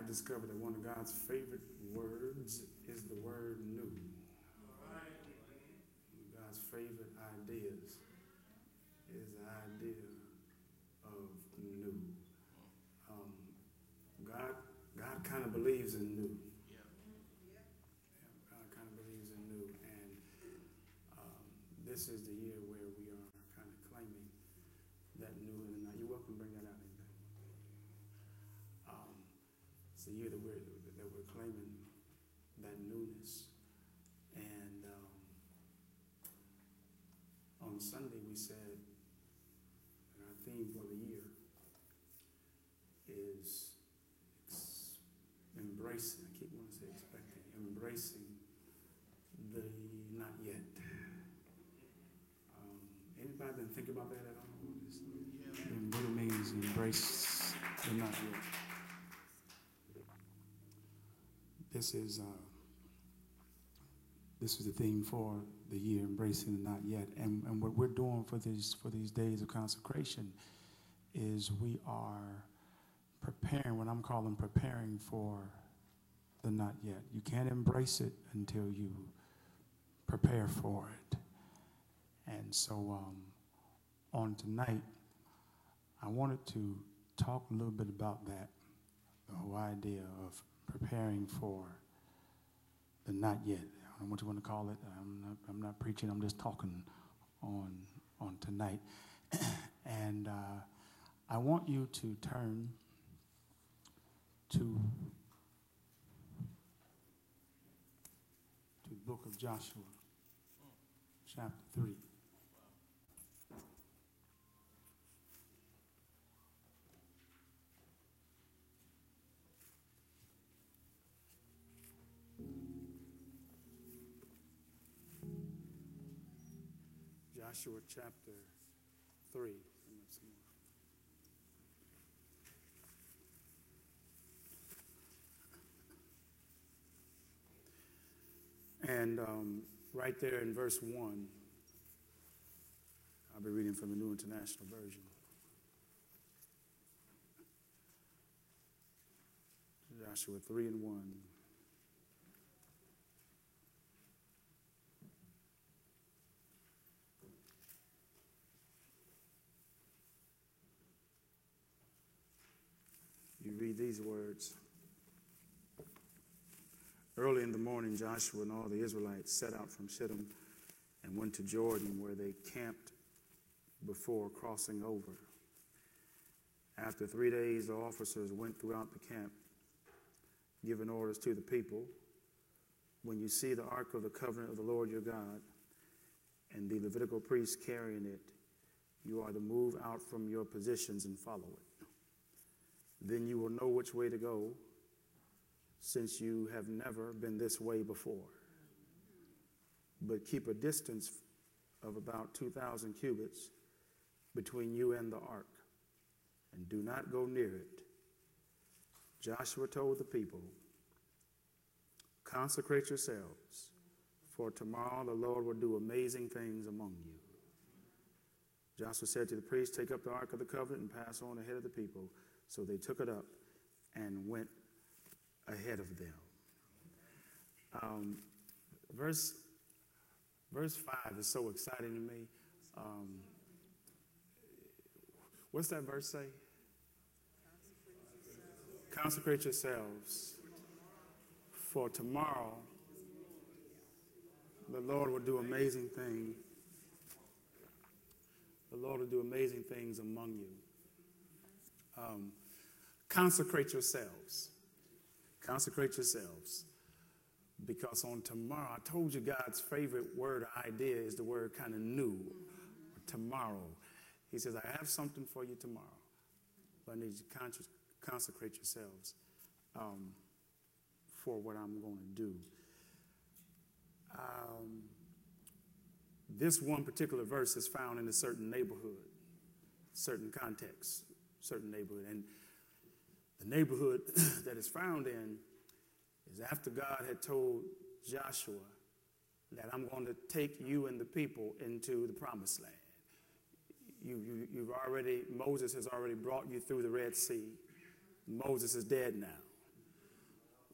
I've discovered that one of God's favorite words is the word new. God's favorite ideas is the idea of new. God kind of believes in new. God kind of believes in new, and this is the year where we are kind of claiming that new in the night. You're welcome to bring that out anytime. It's the year that we're claiming that newness, and on Sunday we said that our theme for the year is embracing. I keep wanting to say expecting, embracing the not yet. Anybody been thinking about that at all? And what it means, embrace the not yet. This is the theme for the year, embracing the not yet. And what we're doing for these days of consecration is we are preparing, what I'm calling preparing for the not yet. You can't embrace it until you prepare for it. And so on tonight, I wanted to talk a little bit about that, the whole idea of preparing for the not yet. I don't know what you want to call it. I'm not preaching. I'm just talking on tonight. And I want you to turn to the book of Joshua, chapter 3. Joshua chapter 3. And right there in verse 1, I'll be reading from the New International Version. Joshua 3 and 1. You read these words. Early in the morning, Joshua and all the Israelites set out from Shittim and went to Jordan, where they camped before crossing over. After 3 days, the officers went throughout the camp, giving orders to the people. When you see the ark of the covenant of the Lord your God and the Levitical priests carrying it, you are to move out from your positions and follow it. Then you will know which way to go, since you have never been this way before. But keep a distance of about 2,000 cubits between you and the ark, and do not go near it. Joshua told the people, consecrate yourselves, for tomorrow the Lord will do amazing things among you. Joshua said to the priests, take up the ark of the covenant and pass on ahead of the people. So they took it up and went ahead of them. Verse 5 is so exciting to me. What's that verse say? Consecrate yourselves, for tomorrow the Lord will do amazing things. The Lord will do amazing things among you. Consecrate yourselves. Consecrate yourselves. Because on tomorrow, I told you God's favorite word or idea is the word kind of new. Tomorrow. He says, I have something for you tomorrow. But I need you to consecrate yourselves for what I'm going to do. This one particular verse is found in a certain neighborhood, certain context, certain neighborhood. And the neighborhood that it's found in is after God had told Joshua that I'm going to take you and the people into the promised land. Moses has already brought you through the Red Sea. Moses is dead now.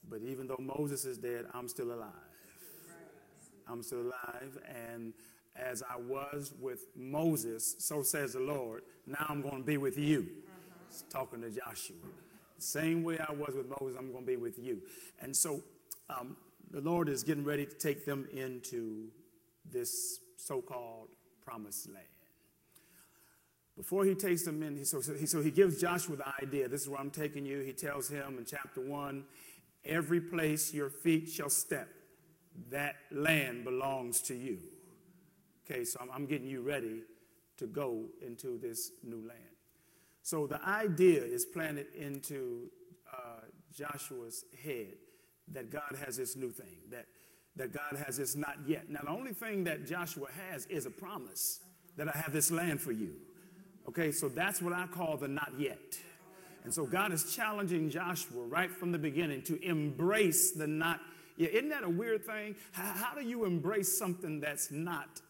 But even though Moses is dead, I'm still alive. I'm still alive. And as I was with Moses, so says the Lord, now I'm going to be with you. It's talking to Joshua. The same way I was with Moses, I'm going to be with you. And so the Lord is getting ready to take them into this so-called promised land. Before he takes them in, so he gives Joshua the idea. This is where I'm taking you. He tells him in chapter 1, every place your feet shall step, that land belongs to you. Okay, so I'm getting you ready to go into this new land. So the idea is planted into Joshua's head that God has this new thing, that God has this not yet. Now, the only thing that Joshua has is a promise that I have this land for you. Okay, so that's what I call the not yet. And so God is challenging Joshua right from the beginning to embrace the not yet. Isn't that a weird thing? How do you embrace something that's not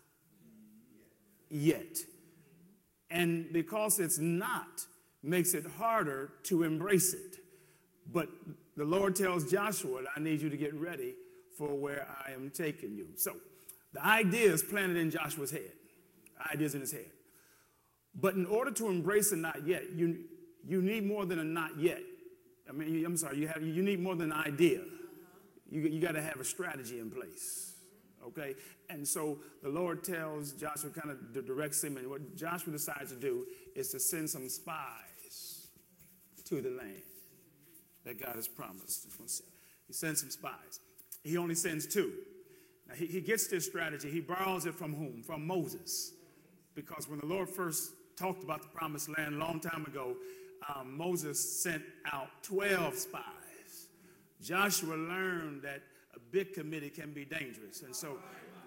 yet? And because it's not, makes it harder to embrace it. But the Lord tells Joshua, I need you to get ready for where I am taking you. So the idea is planted in Joshua's head. The idea is in his head. But in order to embrace a not yet, you need more than a not yet. I mean, you need more than an idea. You got to have a strategy in place. Okay? And so the Lord tells Joshua, kind of directs him, and what Joshua decides to do is to send some spies to the land that God has promised. He sends some spies. He only sends 2. Now, he gets this strategy. He borrows it from whom? From Moses. Because when the Lord first talked about the promised land a long time ago, Moses sent out 12 spies. Joshua learned that a big committee can be dangerous. And so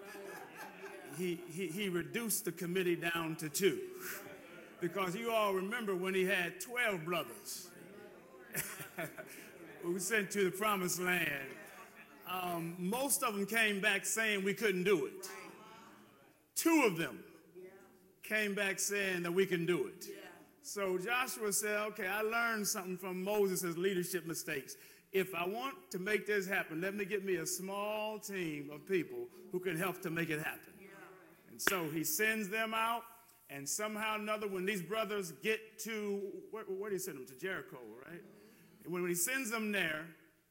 he reduced the committee down to 2. Because you all remember when he had 12 brothers who sent to the promised land. Most of them came back saying we couldn't do it. 2 of them came back saying that we can do it. So Joshua said, okay, I learned something from Moses' leadership mistakes. If I want to make this happen, let me get me a small team of people who can help to make it happen. And so he sends them out, and somehow or another, when these brothers get to, where did he send them? To Jericho, right? And when he sends them there,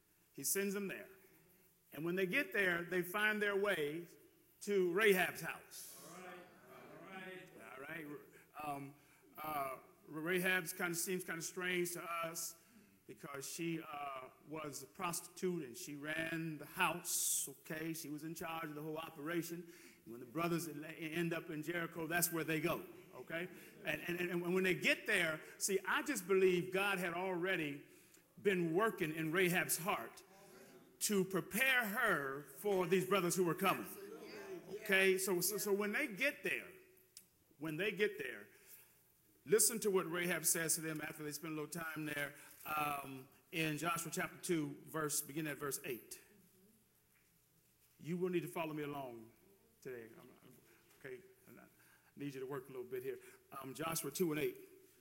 And when they get there, they find their way to Rahab's house. All right. Rahab seems kind of strange to us because she was a prostitute and she ran the house, okay? She was in charge of the whole operation. And when the brothers end up in Jericho, that's where they go, okay? And when they get there, see, I just believe God had already been working in Rahab's heart to prepare her for these brothers who were coming, okay? So when they get there, listen to what Rahab says to them after they spend a little time there in Joshua chapter 2, beginning at verse 8. You will need to follow me along today. Okay, I need you to work a little bit here. Joshua 2 and 8.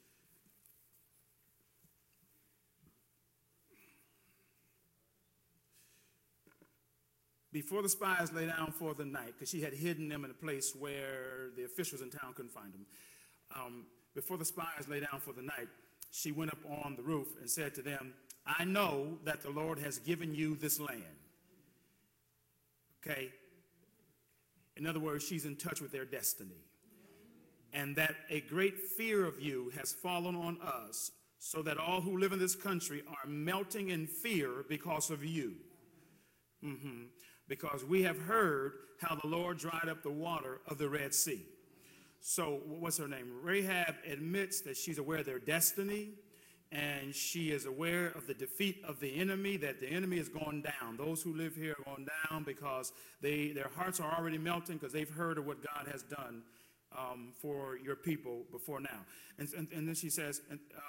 Before the spies lay down for the night, because she had hidden them in a place where the officials in town couldn't find them. Before the spies lay down for the night, she went up on the roof and said to them, I know that the Lord has given you this land. Okay? In other words, she's in touch with their destiny. And that a great fear of you has fallen on us, so that all who live in this country are melting in fear because of you. Because we have heard how the Lord dried up the water of the Red Sea. So what's her name? Rahab admits that she's aware of their destiny, and she is aware of the defeat of the enemy, that the enemy is going down. Those who live here are going down because their hearts are already melting because they've heard of what God has done for your people before now. And then she says,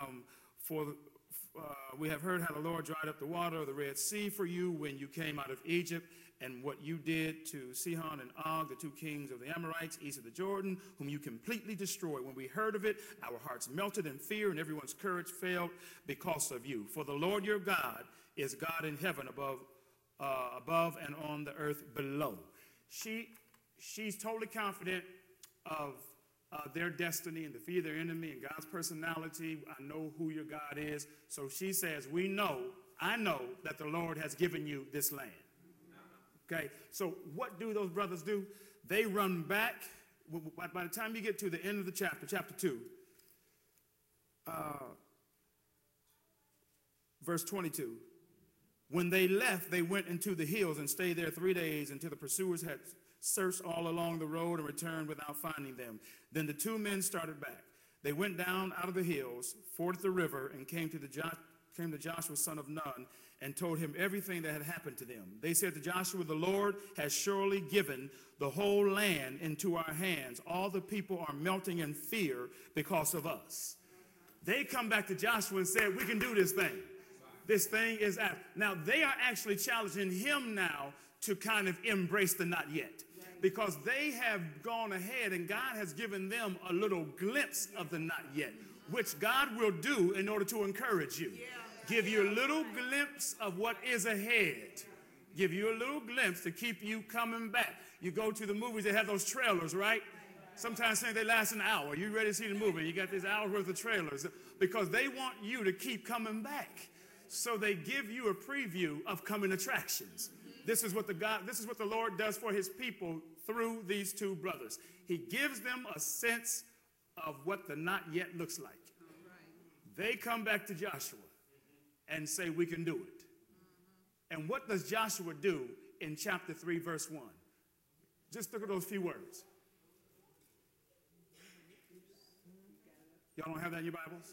we have heard how the Lord dried up the water of the Red Sea for you when you came out of Egypt, and what you did to Sihon and Og, the 2 kings of the Amorites, east of the Jordan, whom you completely destroyed. When we heard of it, our hearts melted in fear, and everyone's courage failed because of you. For the Lord your God is God in heaven above and on the earth below. She's totally confident of their destiny and defeat their enemy and God's personality. I know who your God is. So she says, I know that the Lord has given you this land. Okay, so what do those brothers do? They run back. By the time you get to the end of the chapter 2, verse 22, when they left, they went into the hills and stayed there 3 days until the pursuers had searched all along the road and returned without finding them. Then the 2 men started back. They went down out of the hills, forded the river, and came to Joshua, son of Nun, and told him everything that had happened to them. They said to Joshua, the Lord has surely given the whole land into our hands. All the people are melting in fear because of us. They come back to Joshua and said, we can do this thing. This thing is out. Now, they are actually challenging him now to kind of embrace the not yet. Because they have gone ahead and God has given them a little glimpse of the not yet, which God will do in order to encourage you. Give you a little glimpse of what is ahead. Give you a little glimpse to keep you coming back. You go to the movies, they have those trailers, right? Sometimes they last an hour. You're ready to see the movie. You got this hour worth of trailers because they want you to keep coming back. So they give you a preview of coming attractions. This is what the Lord does for his people through these 2 brothers. He gives them a sense of what the not yet looks like. They come back to Joshua and say, we can do it. And what does Joshua do in chapter 3, verse 1? Just look at those few words. Y'all don't have that in your Bibles?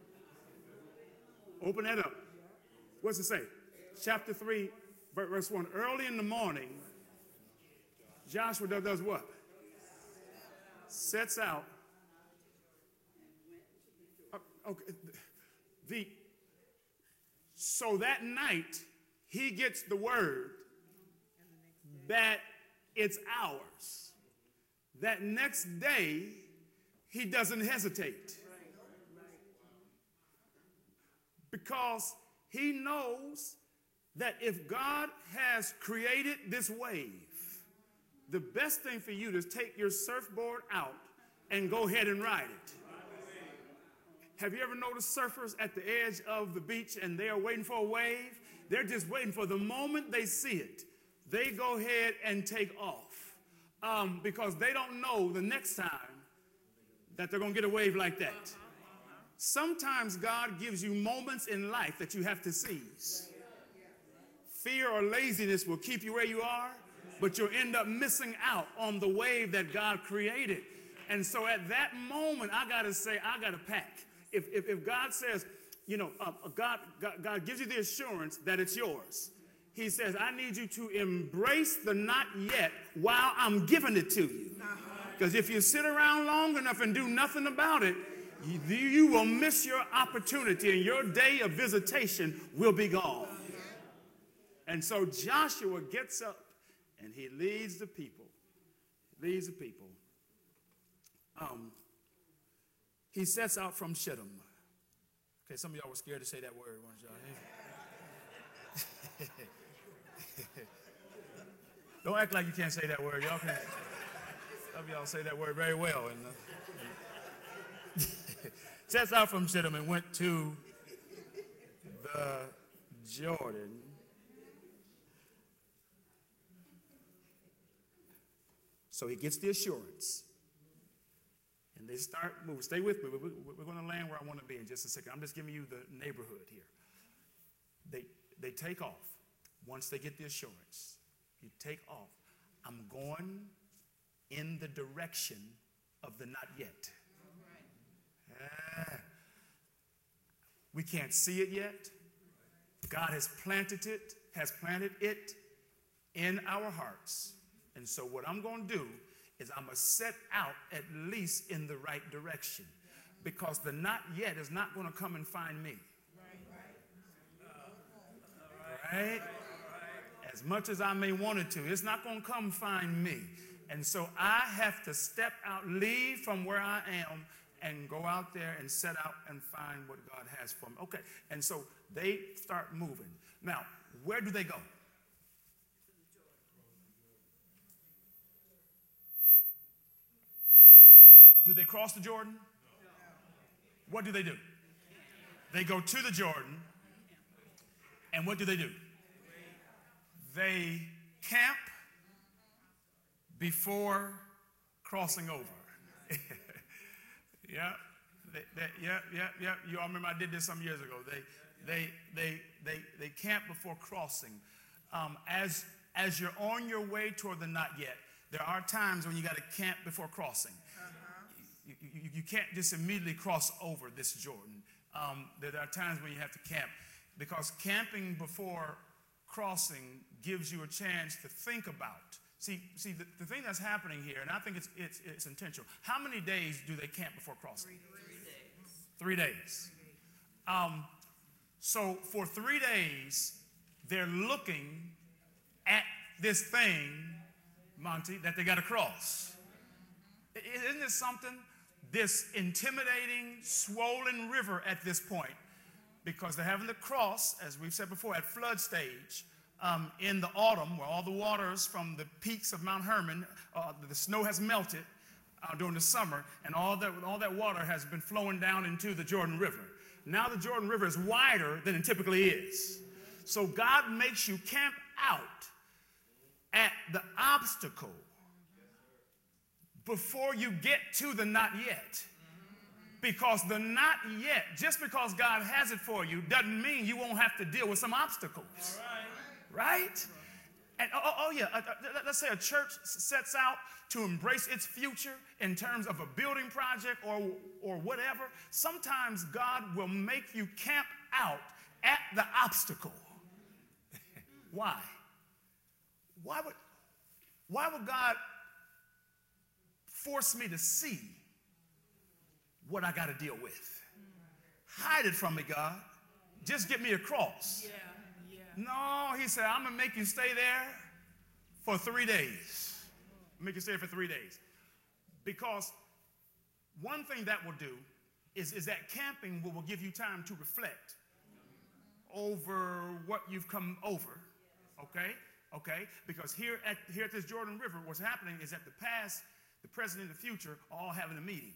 Open that up. What's it say? Chapter 3, verse 1. Early in the morning, Joshua does what? Sets out. Okay. So that night, he gets the word that it's ours. That next day, he doesn't hesitate. Because he knows that if God has created this wave, the best thing for you is take your surfboard out and go ahead and ride it. Have you ever noticed surfers at the edge of the beach and they are waiting for a wave? They're just waiting for the moment they see it. They go ahead and take off because they don't know the next time that they're going to get a wave like that. Sometimes God gives you moments in life that you have to seize. Fear or laziness will keep you where you are, but you'll end up missing out on the wave that God created. And so at that moment, I got to say, I got to pack. If God says, God gives you the assurance that it's yours. He says, I need you to embrace the not yet while I'm giving it to you. Because if you sit around long enough and do nothing about it, you will miss your opportunity and your day of visitation will be gone. And so Joshua gets up and he leads the people. He sets out from Shittim. Okay, some of y'all were scared to say that word, weren't y'all? Don't act like you can't say that word. Y'all can. Some of y'all say that word very well. Sets out from Shittim and went to the Jordan. So he gets the assurance. And they start moving. Stay with me. We're going to land where I want to be in just a second. I'm just giving you the neighborhood here. They take off. Once they get the assurance, you take off. I'm going in the direction of the not yet. We can't see it yet. God has planted it in our hearts. And so what I'm going to do is I'm going to set out at least in the right direction, because the not yet is not going to come and find me. Right? As much as I may want it to, it's not going to come find me. And so I have to step out, leave from where I am, and go out there and set out and find what God has for them. Okay, and so they start moving. Now, where do they go? Do they cross the Jordan? What do? They go to the Jordan, and what do? They camp before crossing over. Yeah, You all remember I did this some years ago. They camp before crossing. As you're on your way toward the not yet, there are times when you got to camp before crossing. You can't just immediately cross over this Jordan. There are times when you have to camp, because camping before crossing gives you a chance to think about. See, the thing that's happening here, and I think it's intentional. How many days do they camp before crossing? 3 days. 3 days. So for 3 days, they're looking at this thing, Monty, that they got to cross. Isn't this something? This intimidating, swollen river at this point, because they're having to cross, as we've said before, at flood stage in the autumn, where all the waters from the peaks of Mount Hermon, the snow has melted during the summer, and all that water has been flowing down into the Jordan River. Now the Jordan River is wider than it typically is. So God makes you camp out at the obstacle before you get to the not yet. Because the not yet, just because God has it for you, doesn't mean you won't have to deal with some obstacles. Right? And let's say a church sets out to embrace its future in terms of a building project or whatever. Sometimes God will make you camp out at the obstacle. Why? Why would God force me to see what I got to deal with? Hide it from me, God. Just get me across. No, he said, I'm going to make you stay there for 3 days. Make you stay for 3 days. Because one thing that will do is that camping will give you time to reflect over what you've come over. Okay? Because here at this Jordan River, what's happening is that the past, the present, and the future are all having a meeting.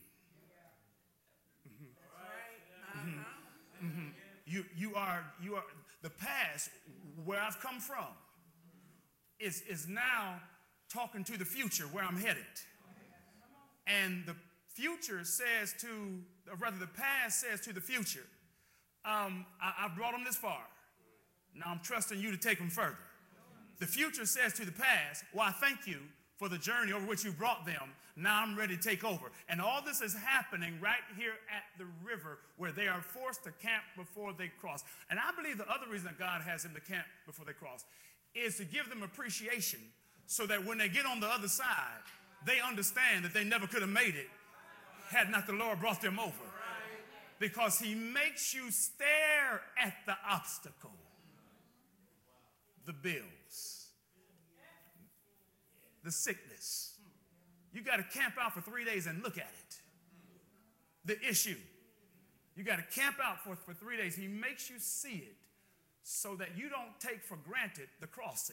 You are the past, where I've come from, is now talking to the future, where I'm headed. And the future says to, or rather the past says to the future, I've brought them this far. Now I'm trusting you to take them further. The future says to the past, well, I thank you for the journey over which you brought them. Now I'm ready to take over. And all this is happening right here at the river, where they are forced to camp before they cross. And I believe the other reason that God has them to camp before they cross is to give them appreciation, so that when they get on the other side, they understand that they never could have made it had not the Lord brought them over. Because he makes you stare at the obstacle, the bills, the sickness. You got to camp out for 3 days and look at it. The issue. You got to camp out for 3 days. He makes you see it so that you don't take for granted the crossing.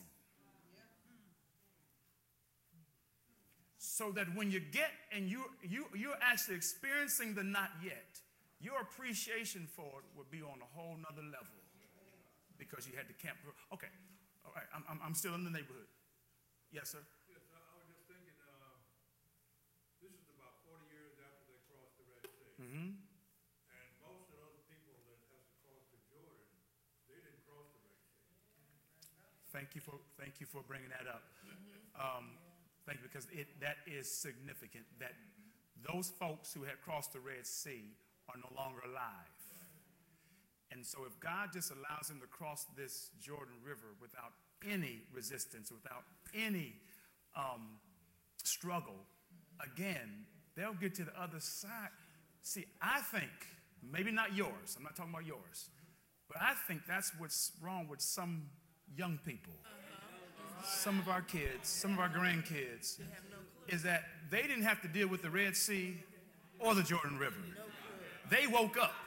So that when you get and you're actually experiencing the not yet, your appreciation for it will be on a whole nother level, because you had to camp. Okay, all right, I'm still in the neighborhood. Yes, sir? Yes, I was just thinking, this is about 40 years after they crossed the Red Sea. Mm-hmm. And most of those people that has to cross the Jordan, they didn't cross the Red Sea. Thank you for bringing that up. Thank you, because that is significant, that those folks who had crossed the Red Sea are no longer alive. And so if God just allows them to cross this Jordan River without any resistance, without any struggle, again, they'll get to the other side. See, I think, maybe not yours, I'm not talking about yours, but I think that's what's wrong with some young people. Some of our kids, some of our grandkids, is that they didn't have to deal with the Red Sea or the Jordan River. They woke up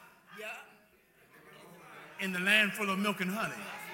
in the land full of milk and honey.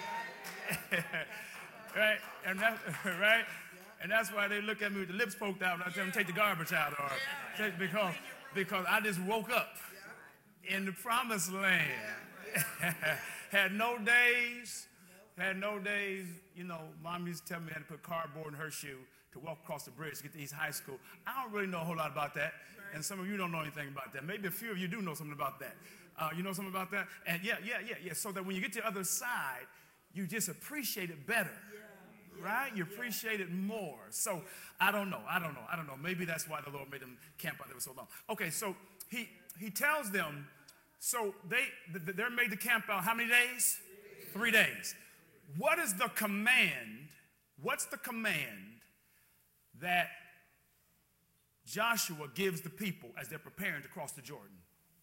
Right? And that, right? And that's why they look at me with the lips poked out and I tell them take the garbage out, or because I just woke up in the promised land. Had no days, you know, mom used to tell me I had to put cardboard in her shoe to walk across the bridge to get to East High School. I don't really know a whole lot about that, and some of you don't know anything about that. Maybe a few of you do know something about that. You know something about that? And yeah. So that when you get to the other side, you just appreciate it better, right? You appreciate it more. So I don't know. Maybe that's why the Lord made them camp out there for so long. Okay, so he tells them, so they're made to camp out how many days? 3 days. What is the command? What's the command that Joshua gives the people as they're preparing to cross the Jordan?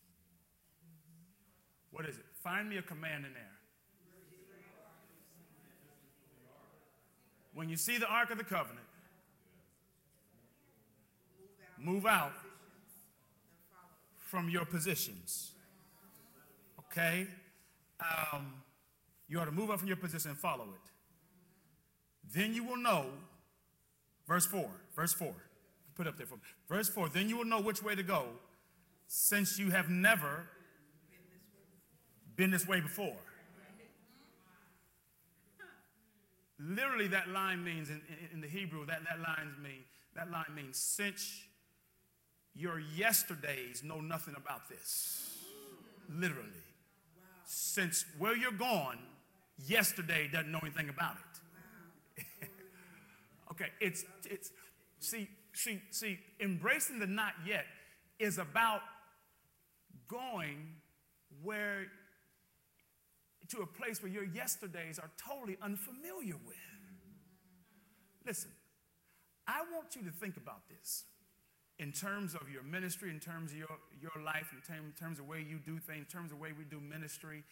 What is it? Find me a command in there. When you see the Ark of the Covenant, move out from your positions. Okay? You ought to move out from your position and follow it. Then you will know, verse 4. Put it up there for me. Verse 4, then you will know which way to go, since you have never been this way before. Literally, that line means, in the Hebrew, that line means, since your yesterdays know nothing about this. Literally. Since where you're going, yesterday doesn't know anything about it. Okay, see, embracing the not yet is about going to a place where your yesterdays are totally unfamiliar with. Listen, I want you to think about this in terms of your ministry, in terms of your life, in terms of the way you do things, in terms of the way we do ministry.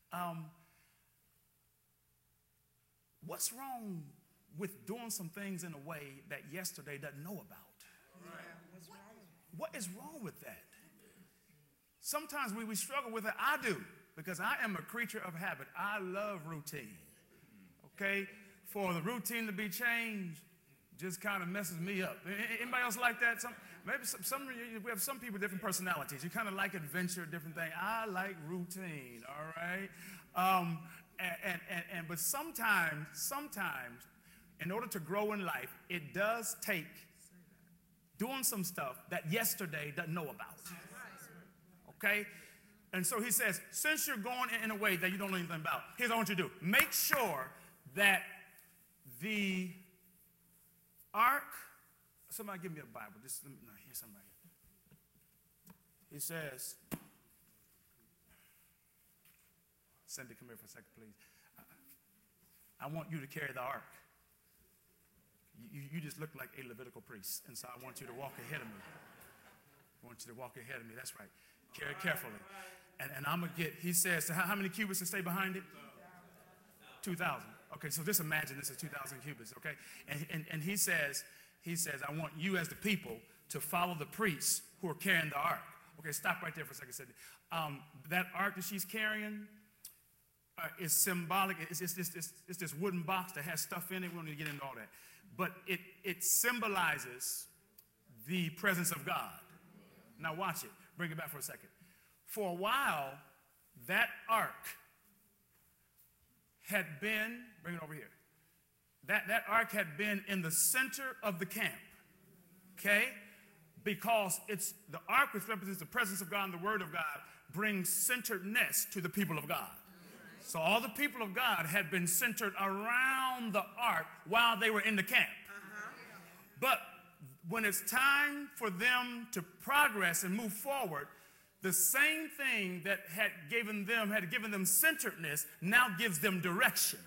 What's wrong with doing some things in a way that yesterday doesn't know about? What is wrong with that? Sometimes we struggle with it. I do, because I am a creature of habit. I love routine. Okay? For the routine to be changed just kind of messes me up. Anybody else like that? Maybe we have some people with different personalities. You kind of like adventure, different things. I like routine, all right? But sometimes, in order to grow in life, it does take doing some stuff that yesterday doesn't know about. Okay? And so he says, since you're going in a way that you don't know anything about, here's what I want you to do. Make sure that the ark, somebody give me a Bible. Here's somebody. He says, Cindy, come here for a second, please. I want you to carry the ark. You just look like a Levitical priest, and so I want you to walk ahead of me. That's right. Carry it carefully. And I'm going to he says, how many cubits to stay behind it? 2,000. Okay, so just imagine this is 2,000 cubits, okay? And he says, I want you as the people to follow the priests who are carrying the ark. Okay, stop right there for a second. That ark that she's carrying is symbolic. It's this wooden box that has stuff in it. We don't need to get into all that. But it symbolizes the presence of God. Now watch it. Bring it back for a second. For a while, that ark had been, bring it over here. That ark had been in the center of the camp. Okay? Because the ark, which represents the presence of God and the word of God, brings centeredness to the people of God. So all the people of God had been centered around the ark while they were in the camp. But when it's time for them to progress and move forward, the same thing that had given them centeredness now gives them direction.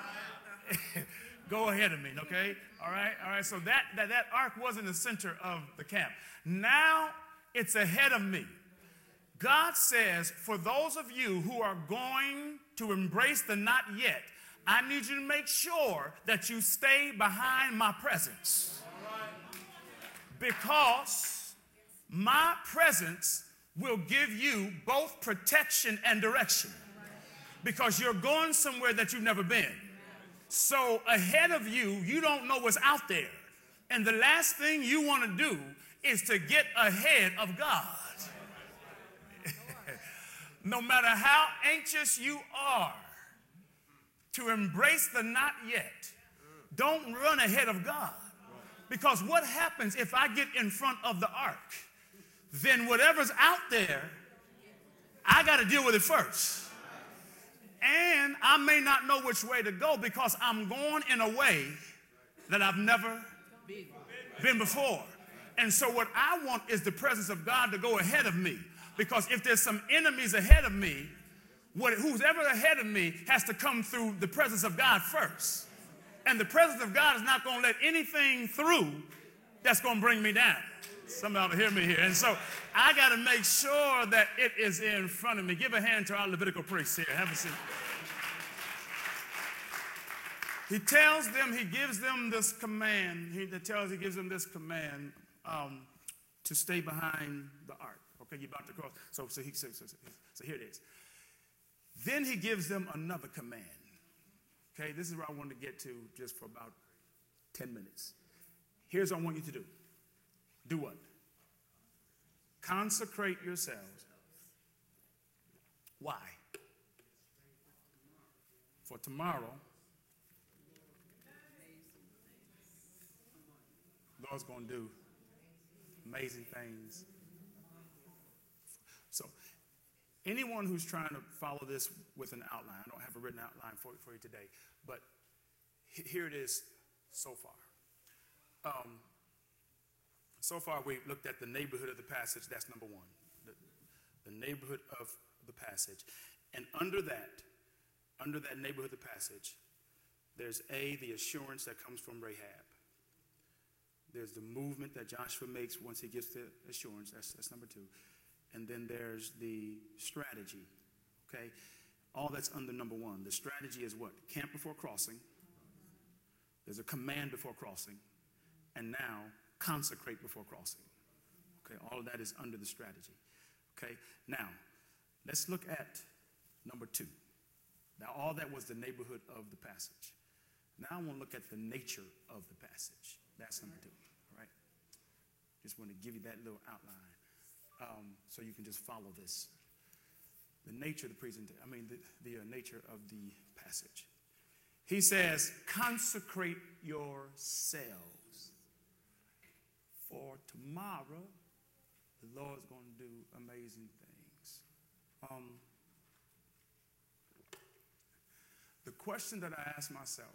Go ahead of me, okay? All right. So that ark was in the center of the camp. Now it's ahead of me. God says, for those of you who are going to embrace the not yet, I need you to make sure that you stay behind my presence. Because My presence will give you both protection and direction because you're going somewhere that you've never been. So ahead of you, you don't know what's out there. And the last thing you want to do is to get ahead of God. No matter how anxious you are to embrace the not yet, don't run ahead of God. Because what happens if I get in front of the ark? Then whatever's out there, I got to deal with it first. And I may not know which way to go because I'm going in a way that I've never been before. And so what I want is the presence of God to go ahead of me. Because if there's some enemies ahead of me, who's ever ahead of me has to come through the presence of God first. And the presence of God is not going to let anything through that's going to bring me down. Somebody hear me here. And so I got to make sure that it is in front of me. Give a hand to our Levitical priests here. Have a seat. He tells them, he gives them this command. He gives them this command to stay behind the ark. Okay, you're about to cross. So here it is. Then he gives them another command. Okay, this is where I want to get to just for about 10 minutes. Here's what I want you to do. Do what? Consecrate yourselves. Why? For tomorrow, the Lord's going to do amazing things. So, anyone who's trying to follow this with an outline, I don't have a written outline for you today, but here it is so far. So far, we've looked at the neighborhood of the passage. That's number one, the neighborhood of the passage. And under that neighborhood of the passage, there's the assurance that comes from Rahab. There's the movement that Joshua makes once he gets the assurance. That's number two. And then there's the strategy, okay? All that's under number one. The strategy is what? Camp before crossing. There's a command before crossing. And now, consecrate before crossing. Okay, all of that is under the strategy. Okay, now, let's look at number two. Now, all that was the neighborhood of the passage. Now, I want to look at the nature of the passage. That's number two, all right? Just want to give you that little outline so you can just follow this. The nature of the nature of the passage. He says, consecrate yourselves. For tomorrow, the Lord's going to do amazing things. The question that I ask myself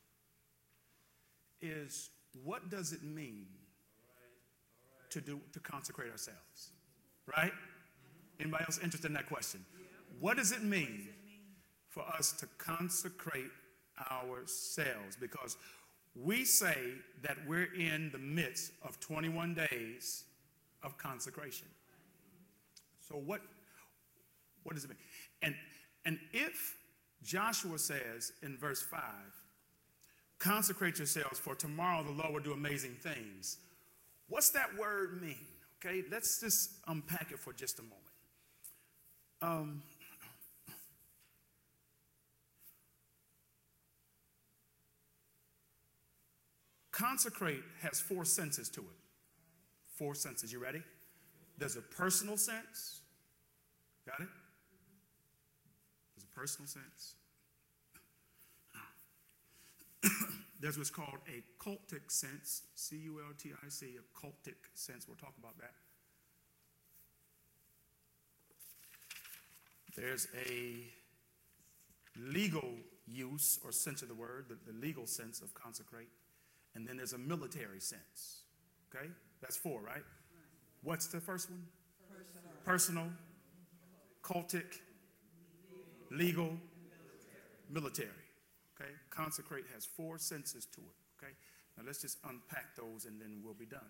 is, what does it mean to consecrate ourselves? Right? Anybody else interested in that question? What does it mean for us to consecrate ourselves? Because we say that we're in the midst of 21 days of consecration. So what does it mean? And if Joshua says in verse 5, consecrate yourselves for tomorrow the Lord will do amazing things. What's that word mean? Okay, let's just unpack it for just a moment. Consecrate has 4 senses to it. 4 senses. You ready? There's a personal sense. Got it? There's a personal sense. There's what's called a cultic sense. C-U-L-T-I-C, a cultic sense. We'll talk about that. There's a legal use or sense of the word, the legal sense of consecrate. And then there's a military sense. Okay? That's 4, right? What's the first one? Personal, cultic, legal, military. Okay? Consecrate has 4 senses to it. Okay? Now let's just unpack those and then we'll be done.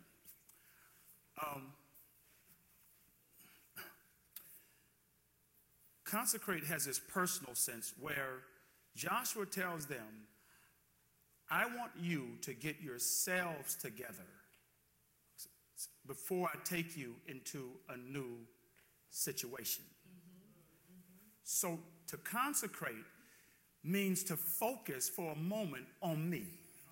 Consecrate has this personal sense where Joshua tells them, I want you to get yourselves together. before I take you into a new situation. So to consecrate means to focus for a moment on me.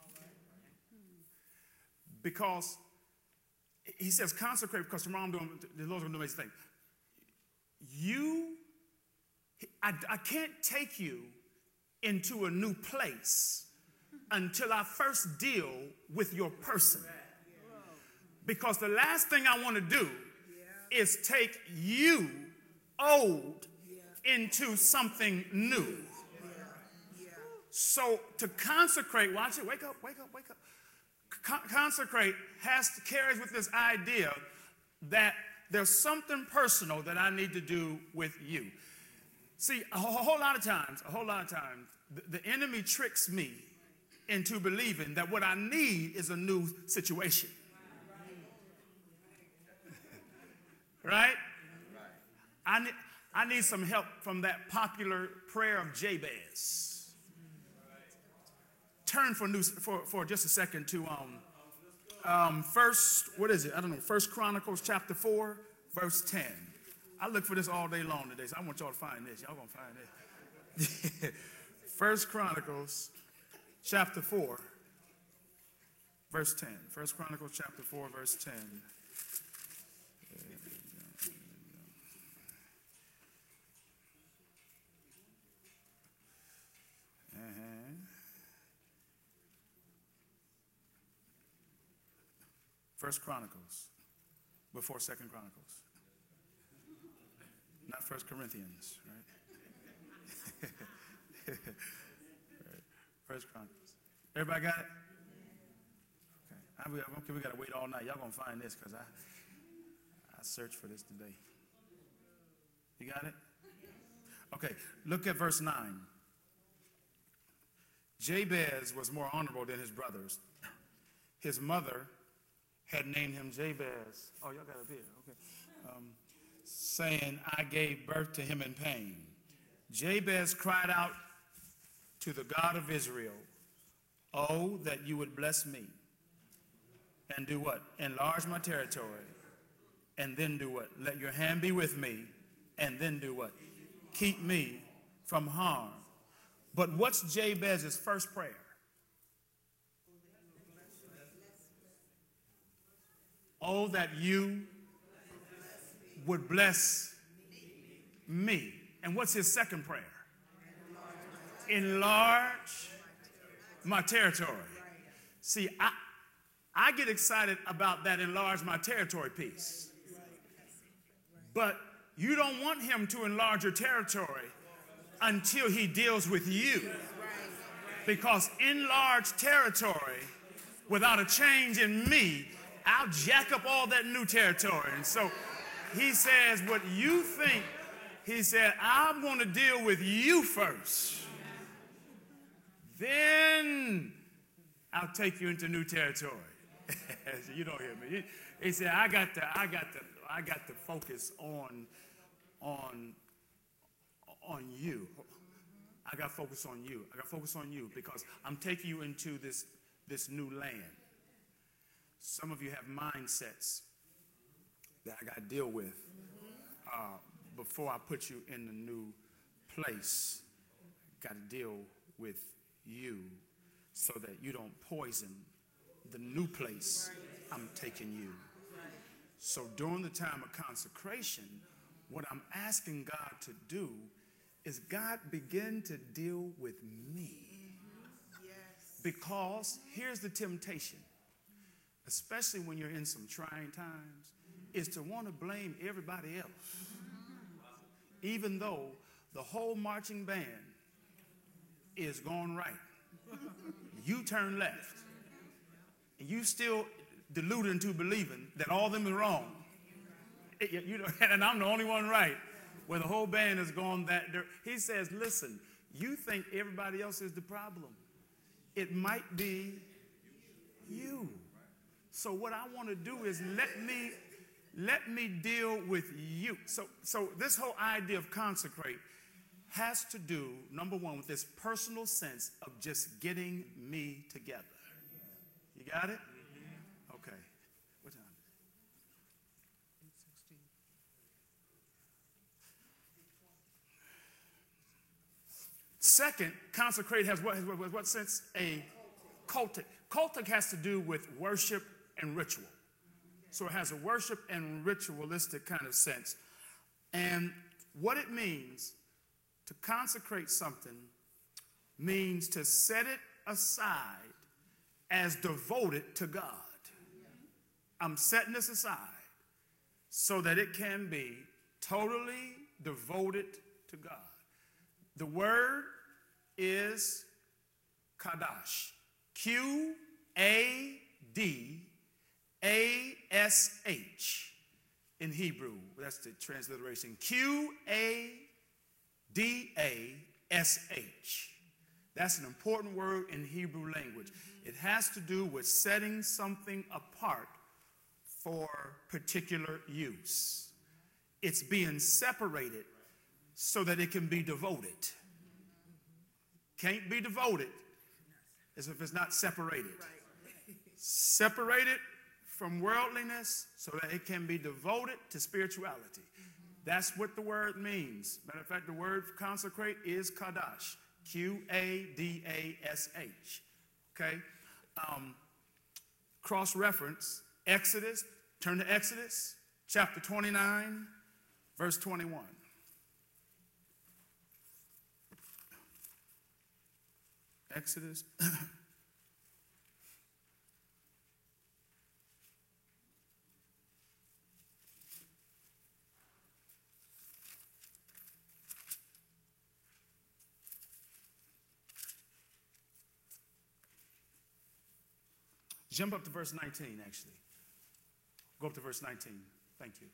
Because he says consecrate because tomorrow the Lord's going to do his thing. I can't take you into a new place until I first deal with your person. Because the last thing I want to do is take you old into something new. So to consecrate, watch it, wake up. Consecrate carries with this idea that there's something personal that I need to do with you. See, a whole lot of times, the enemy tricks me into believing that what I need is a new situation. Right? I need some help from that popular prayer of Jabez. Turn for just a second to First Chronicles chapter 4, verse 10. I look for this all day long today, so I want y'all to find this. Y'all gonna find this. First Chronicles chapter 4, verse 10. First Chronicles chapter 4, verse 10. First Chronicles, before Second Chronicles. Not First Corinthians, right? Right. First Chronicles. Everybody got it? Okay. We got to wait all night. Y'all going to find this because I searched for this today. You got it? Okay, look at verse 9. Jabez was more honorable than his brothers. His mother had named him Jabez. Oh, y'all got it here. Okay. Saying, I gave birth to him in pain. Jabez cried out to the God of Israel, oh, that you would bless me. And do what? Enlarge my territory. And then do what? Let your hand be with me. And then do what? Keep me from harm. But what's Jabez's first prayer? Oh, that you would bless me. And what's his second prayer? Enlarge my territory. See, I get excited about that enlarge my territory piece. But you don't want him to enlarge your territory until he deals with you. Because enlarged territory without a change in me, I'll jack up all that new territory. And so he says, what you think, he said, I'm going to deal with you first. Then I'll take you into new territory. You don't hear me. He said, I got to focus on you. I got to focus on you. I got to focus on you because I'm taking you into this new land. Some of you have mindsets that I got to deal with before I put you in the new place. Got to deal with you so that you don't poison the new place I'm taking you. So during the time of consecration, what I'm asking God to do is God begin to deal with me. Because here's the temptation, especially when you're in some trying times, is to want to blame everybody else. Even though the whole marching band is going right. You turn left. And you still deluded into believing that all of them are wrong. And I'm the only one right. Where the whole band is going that. He says, listen, you think everybody else is the problem. It might be you. So what I want to do is let me deal with you. So this whole idea of consecrate has to do, number one, with this personal sense of just getting me together. You got it? Okay. What time is Second, consecrate has what sense? A cultic. Cultic has to do with worship and ritual. So it has a worship and ritualistic kind of sense. And what it means to consecrate something means to set it aside as devoted to God. I'm setting this aside so that it can be totally devoted to God. The word is Kadash. Q-A-D-A-S-H in Hebrew. That's the transliteration. Q-A-D-A-S-H. That's an important word in Hebrew language. It has to do with setting something apart for particular use. It's being separated so that it can be devoted. Can't be devoted as if it's not separated. Separated from worldliness so that it can be devoted to spirituality. That's what the word means. Matter of fact, the word consecrate is Kadash. Q-A-D-A-S-H. Okay? Cross-reference, Exodus. Turn to Exodus, chapter 29, verse 21. Exodus. Jump up to verse 19, actually. Go up to verse 19. Thank you.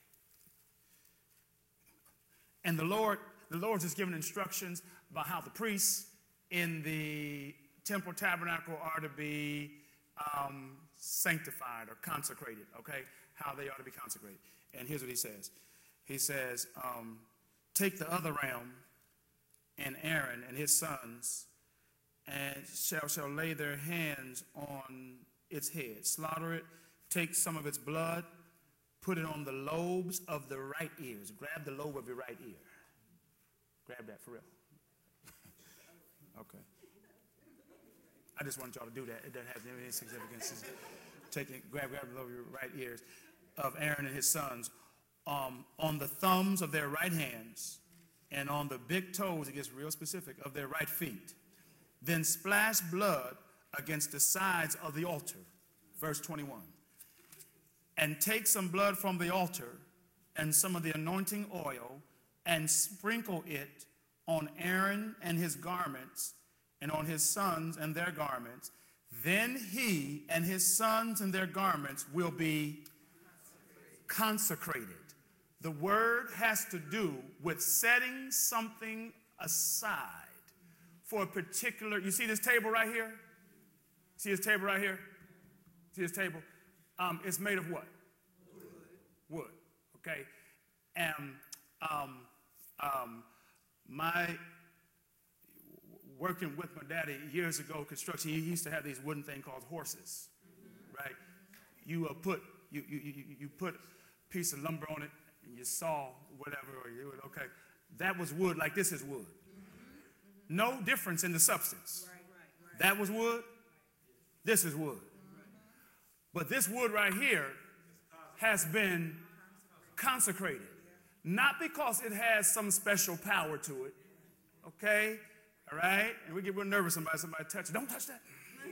And the Lord is giving instructions about how the priests in the temple tabernacle are to be sanctified or consecrated, okay? How they are to be consecrated. And here's what he says. He says, take the other ram and Aaron and his sons and shall lay their hands on its head. Slaughter it, take some of its blood, put it on the lobes of the right ears. Grab the lobe of your right ear. Grab that for real. Okay. I just want y'all to do that. It doesn't have any significance. Take it, grab the lobe of your right ears of Aaron and his sons on the thumbs of their right hands and on the big toes, it gets real specific, of their right feet. Then splash blood against the sides of the altar. Verse 21. And take some blood from the altar and some of the anointing oil and sprinkle it on Aaron and his garments and on his sons and their garments. Then he and his sons and their garments will be consecrated. The word has to do with setting something aside for a particular, you see this table right here? See this table right here? See this table? It's made of what? Wood. Okay. And my working with my daddy years ago, construction, he used to have these wooden things called horses, right? You put a piece of lumber on it and you saw whatever, or you would, okay. That was wood, like this is wood. No difference in the substance. That was wood. This is wood. But this wood right here has been consecrated. Not because it has some special power to it. Okay? All right? And we get real nervous somebody touch it. Don't touch that.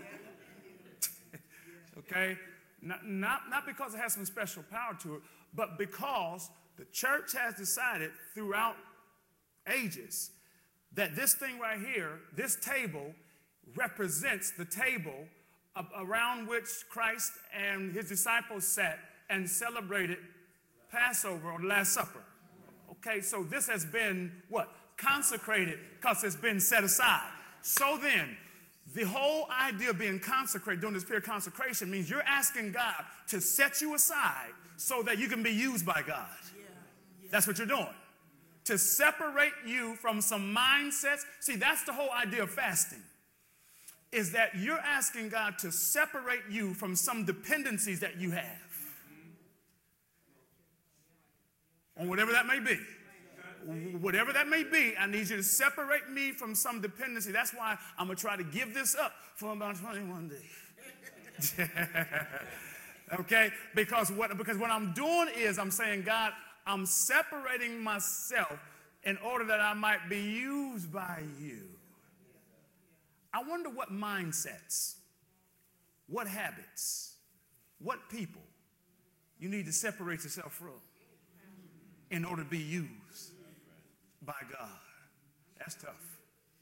Okay? Not because it has some special power to it, but because the church has decided throughout ages that this thing right here, this table, represents the table around which Christ and his disciples sat and celebrated Passover or Last Supper. Okay, so this has been what? Consecrated because it's been set aside. So then, the whole idea of being consecrated during this period of consecration means you're asking God to set you aside so that you can be used by God. That's what you're doing. To separate you from some mindsets. See, that's the whole idea of fasting. Is that you're asking God to separate you from some dependencies that you have. On whatever that may be. Whatever that may be, I need you to separate me from some dependency. That's why I'm going to try to give this up for about 21 days. Okay? Because what I'm doing is I'm saying, God, I'm separating myself in order that I might be used by you. I wonder what mindsets, what habits, what people you need to separate yourself from in order to be used by God. That's tough.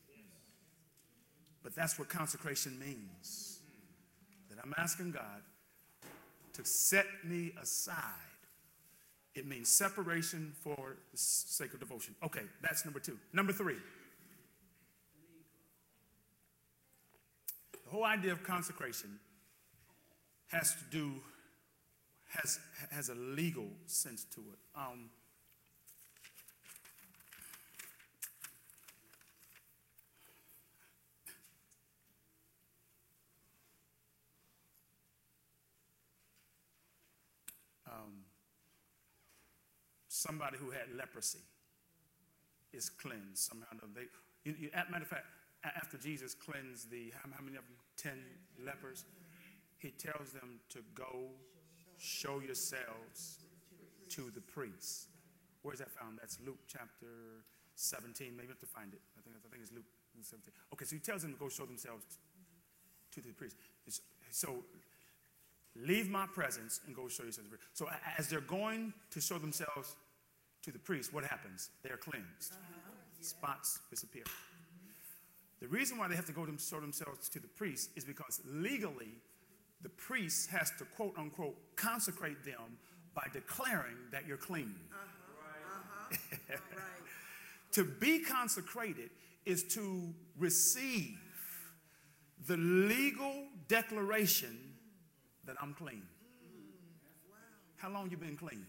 But that's what consecration means. That I'm asking God to set me aside. It means separation for the sake of devotion. Okay, that's number 2. Number 3. The whole idea of consecration has a legal sense to it. Somebody who had leprosy is cleansed somehow. Matter of fact, after Jesus cleansed how many of them? 10 lepers. He tells them to go show yourselves to the priests. Where's that found? That's Luke chapter 17. Maybe I have to find it. I think it's Luke 17. Okay, so he tells them to go show themselves to the priests. So leave my presence and go show yourselves to the priests. So as they're going to show themselves to the priest, what happens? They're cleansed. Spots disappear. The reason why they have to go to show themselves to the priest is because legally the priest has to, quote unquote, consecrate them by declaring that you're clean. To be consecrated is to receive the legal declaration that I'm clean. How long you been clean?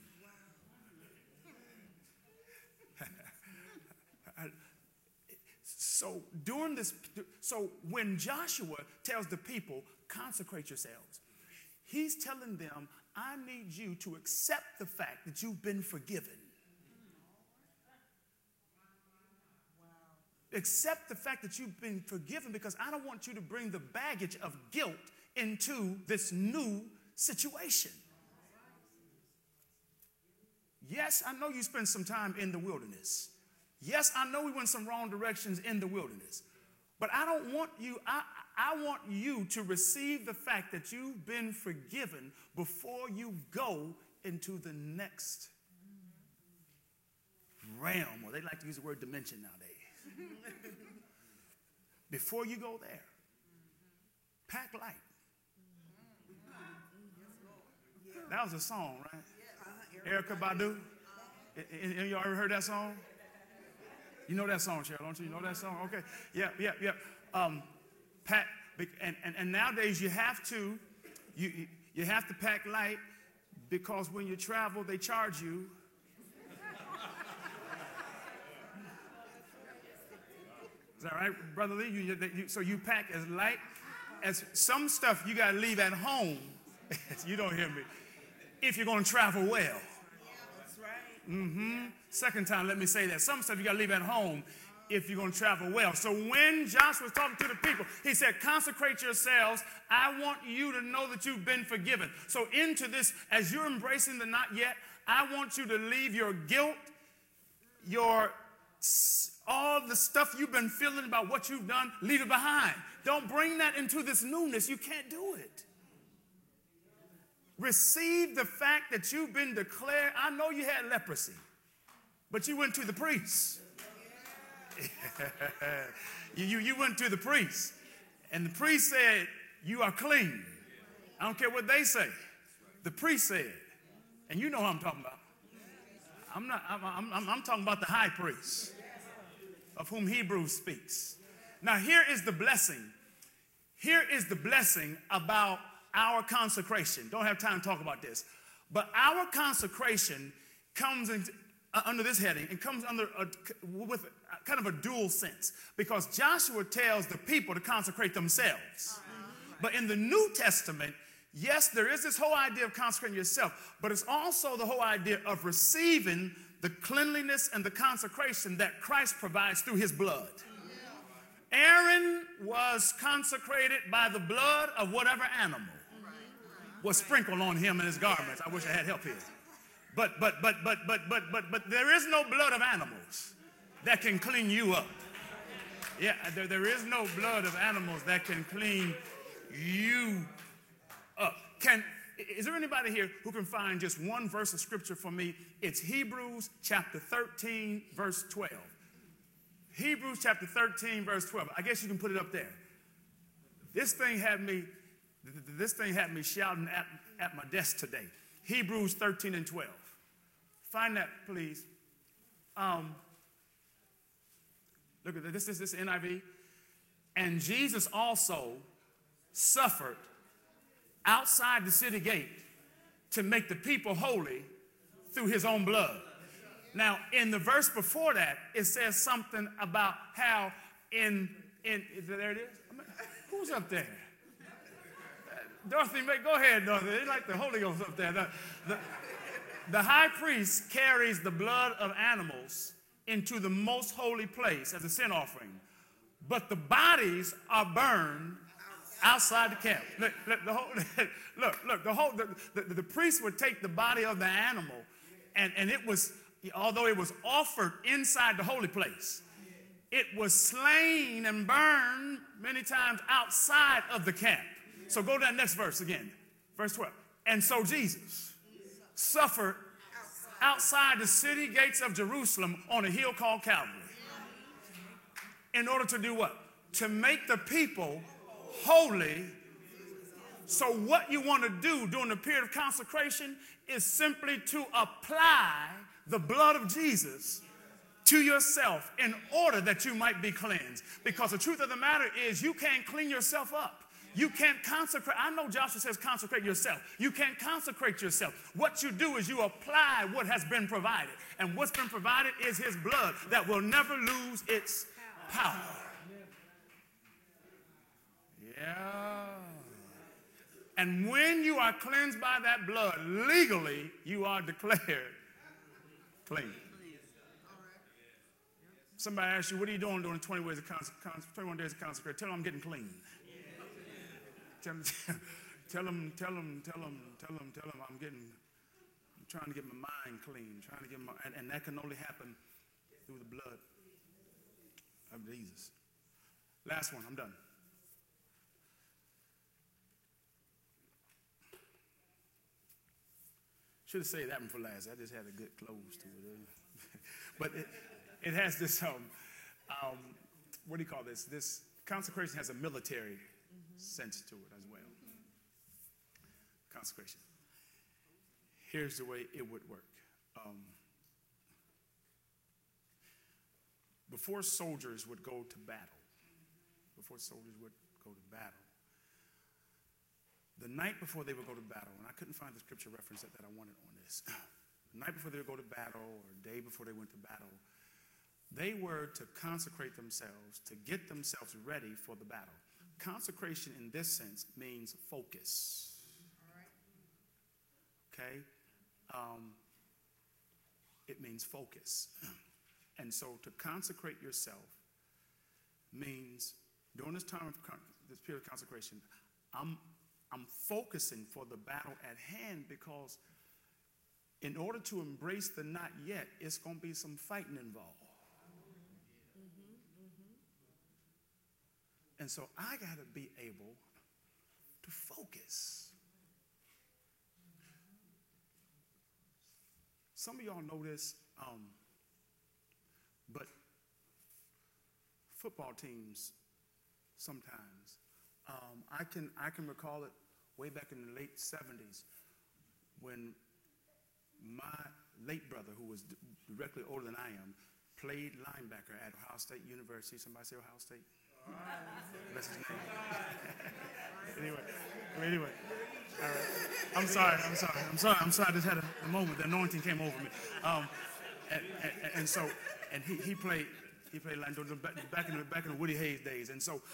So when Joshua tells the people, consecrate yourselves, he's telling them, I need you to accept the fact that you've been forgiven. Accept the fact that you've been forgiven, because I don't want you to bring the baggage of guilt into this new situation. Yes, I know you spent some time in the wilderness. Yes, I know we went some wrong directions in the wilderness. But I don't want you, I want you to receive the fact that you've been forgiven before you go into the next realm, or they like to use the word dimension nowadays. Before you go there, pack light. That was a song, right? Erykah Badu. Any of y'all ever heard that song? You know that song, Cheryl, don't you? You know that song? Okay. Yeah. Pack, and nowadays you have to pack light, because when you travel, they charge you. Is that right, Brother Lee? So you pack as light as some stuff you got to leave at home. You don't hear me. If you're going to travel well. Yeah, that's right. Second time, let me say that. Some stuff you got to leave at home if you're going to travel well. So when Joshua was talking to the people, he said, consecrate yourselves. I want you to know that you've been forgiven. So into this, as you're embracing the not yet, I want you to leave your guilt, all the stuff you've been feeling about what you've done, leave it behind. Don't bring that into this newness. You can't do it. Receive the fact that you've been declared. I know you had leprosy, but you went to the priest. You went to the priest, and the priest said, you are clean. I don't care what they say. The priest said, and you know who I'm talking about. I'm talking about the high priest, of whom Hebrews speaks. Now here is the blessing. Here is the blessing about our consecration. Don't have time to talk about this. But our consecration comes under this heading. It comes with kind of a dual sense, because Joshua tells the people to consecrate themselves. But in the New Testament, yes, there is this whole idea of consecrating yourself, but it's also the whole idea of receiving the cleanliness and the consecration that Christ provides through his blood. Aaron was consecrated by the blood of whatever animal was sprinkled on him and his garments. I wish I had help here. But there is no blood of animals that can clean you up. Yeah, there is no blood of animals that can clean you up. Is there anybody here who can find just one verse of scripture for me? It's Hebrews chapter 13, verse 12. Hebrews chapter 13, verse 12. I guess you can put it up there. This thing had me shouting at my desk today. Hebrews 13 and 12. Find that, please. Look at this. This is NIV. And Jesus also suffered outside the city gate to make the people holy through his own blood. Now, in the verse before that, it says something about how there it is. Who's up there? Dorothy, go ahead, Dorothy. They like the Holy Ghost up there. The high priest carries the blood of animals into the most holy place as a sin offering, but the bodies are burned outside the camp. The priest would take the body of the animal, and it was, although it was offered inside the holy place, it was slain and burned many times outside of the camp. So go to that next verse again, verse 12. And so Jesus suffered outside the city gates of Jerusalem on a hill called Calvary. In order to do what? To make the people holy. So what you want to do during the period of consecration is simply to apply the blood of Jesus to yourself in order that you might be cleansed. Because the truth of the matter is you can't clean yourself up. You can't consecrate. I know Joshua says consecrate yourself. You can't consecrate yourself. What you do is you apply what has been provided. And what's been provided is his blood that will never lose its power. Yeah. And when you are cleansed by that blood, legally, you are declared clean. Somebody asks you, what are you doing during 21 days of consecration? Tell them I'm getting clean. Tell them I'm trying to get my mind clean, and that can only happen through the blood of Jesus. Last one, I'm done. Should have saved that one for last. I just had a good close to it. But it has this, what do you call this? This consecration has a military sense to it as well. Consecration. Here's the way it would work. Before soldiers would go to battle, the night before they would go to battle, and I couldn't find the scripture reference that I wanted on this. The night before they would go to battle, or a day before they went to battle, they were to consecrate themselves, to get themselves ready for the battle. Consecration in this sense means focus. Okay? It means focus. And so to consecrate yourself means during this time of this period of consecration, I'm focusing for the battle at hand, because in order to embrace the not yet, it's going to be some fighting involved. And so I got to be able to focus. Some of y'all know this, but football teams sometimes, I can recall it way back in the late 70s when my late brother, who was directly older than I am, played linebacker at Ohio State University. Somebody say Ohio State? That's his name. Anyway. All right. I'm sorry. I just had a moment. The anointing came over me. And he played linebacker back in the Woody Hayes days. And so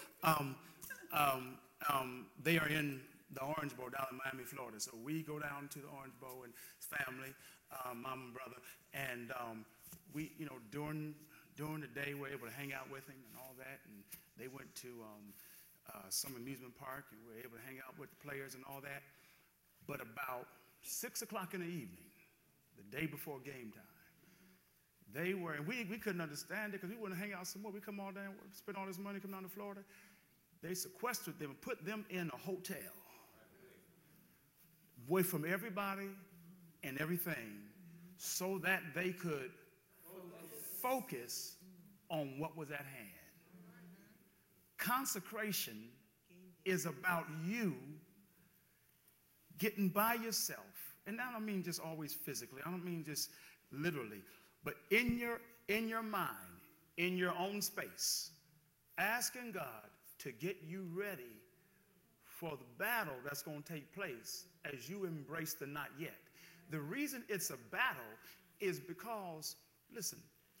they are in the Orange Bowl down in Miami, Florida. So we go down to the Orange Bowl and his family. mom and brother. And we, during the day, we were able to hang out with him and all that. And they went to some amusement park, and we were able to hang out with the players and all that. But about 6 o'clock in the evening, the day before game time, they were, and we couldn't understand it because we wouldn't hang out some more. We come all down, spend all this money, come down to Florida. They sequestered them and put them in a hotel, away from everybody and everything, so that they could focus on what was at hand. Consecration is about you getting by yourself. And I don't mean just always physically. I don't mean just literally. But in your mind, in your own space, asking God to get you ready for the battle that's going to take place as you embrace the not yet. The reason it's a battle is because, listen,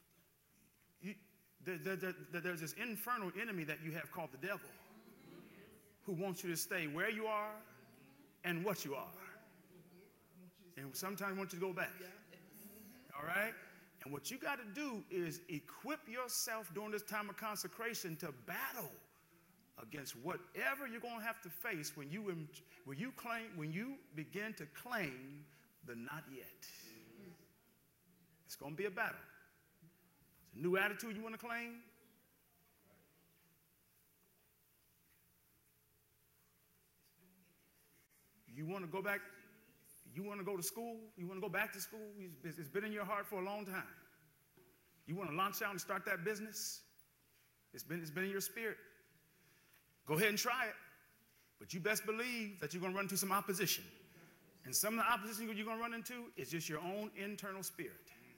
there's this infernal enemy that you have called the devil, who wants you to stay where you are and what you are. And sometimes wants you to go back. All right? And what you got to do is equip yourself during this time of consecration to battle against whatever you're going to have to face when you begin to claim the not yet. It's going to be a battle. It's a new attitude you want to claim. You want to go back. You want to go to school. You want to go back to school. It's been in your heart for a long time. You want to launch out and start that business. It's been in your spirit. Go ahead and try it. But you best believe that you're going to run into some opposition. And some of the opposition you're going to run into is just your own internal spirit.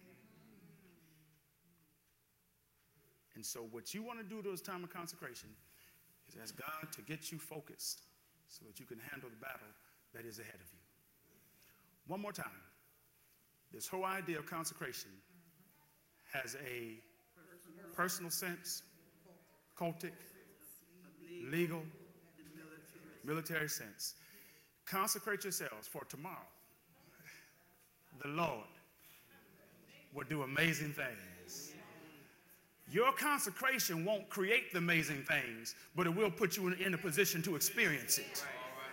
And so what you want to do during this time of consecration is ask God to get you focused so that you can handle the battle that is ahead of you. One more time. This whole idea of consecration has a personal sense, cultic, legal, military sense. Consecrate yourselves, for tomorrow the Lord will do amazing things. Your consecration won't create the amazing things, but it will put you in a position to experience it.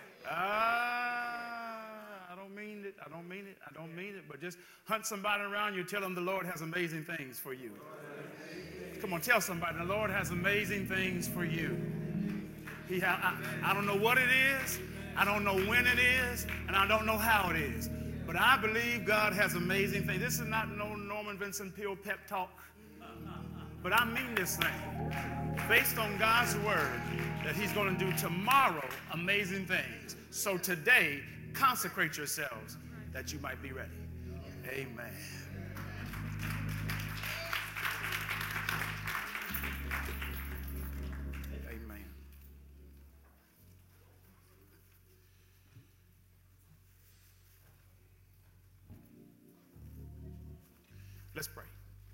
I don't mean it. I don't mean it. I don't mean it. But just hunt somebody around you. Tell them the Lord has amazing things for you. Come on, tell somebody the Lord has amazing things for you. I don't know what it is. I don't know when it is. And I don't know how it is. But I believe God has amazing things. This is not no Norman Vincent Peale pep talk. But I mean this thing. Based on God's word that he's going to do tomorrow amazing things. So today, consecrate yourselves that you might be ready. Amen. Amen. Let's pray.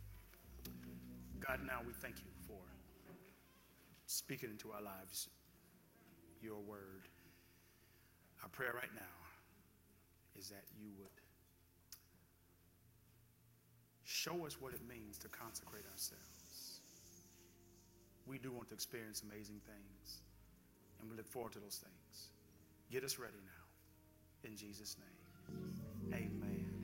God, now we thank you for speaking into our lives your word. Our prayer right now is that you would show us what it means to consecrate ourselves. We do want to experience amazing things, and we look forward to those things. Get us ready now. In Jesus' name, amen.